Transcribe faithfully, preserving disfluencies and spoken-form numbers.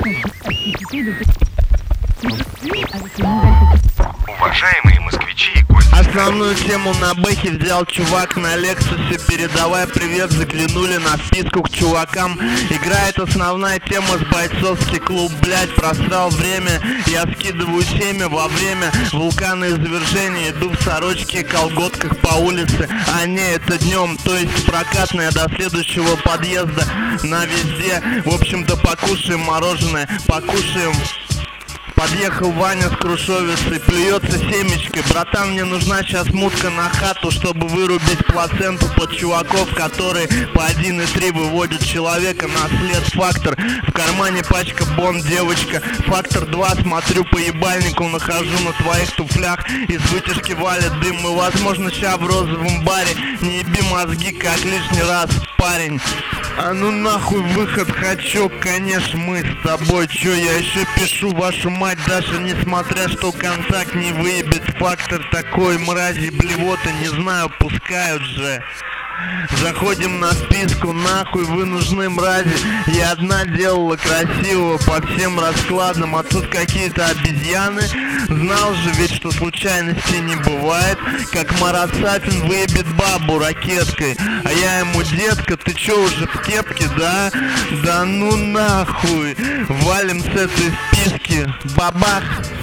Уважаемые москвичи и гости. Основную тему на бэхе взял чувак на Лексусе. Передавай привет, заглянули на вписку к чувакам. Играет основная тема с бойцовский клуб. Блять, просрал время. Я скидываю семя во время вулкана извержения. Иду в сорочке, колготках по улице. А не, это днем, то есть прокатная до следующего подъезда. На везде, в общем-то, покушаем мороженое, покушаем. Подъехал Ваня с крушовицей, плюется семечкой. Братан, мне нужна сейчас мутка на хату, чтобы вырубить плаценту под чуваков, которые по один и три выводят человека на след. Фактор, в кармане пачка Бон, девочка. Фактор два, смотрю по ебальнику, нахожу на твоих туфлях. Из вытяжки валит дым, и возможно ща в розовом баре. Не еби мозги, как лишний раз, парень. А ну нахуй выход хочу, конечно, мы с тобой. Чё, я еще пишу, вашу мать, даже несмотря, что контакт не выебет. Фактор такой, мрази, блевоты, не знаю, пускают же. Заходим на списку, нахуй вы нужны, мрази. Я одна делала красивого по всем раскладам, а тут какие-то обезьяны. Знал же ведь, что случайностей не бывает. Как Марат Сафин выебет бабу ракеткой. А я ему: детка, ты чё, уже в кепке, да? Да ну нахуй. Валим с этой вписки. Бабах.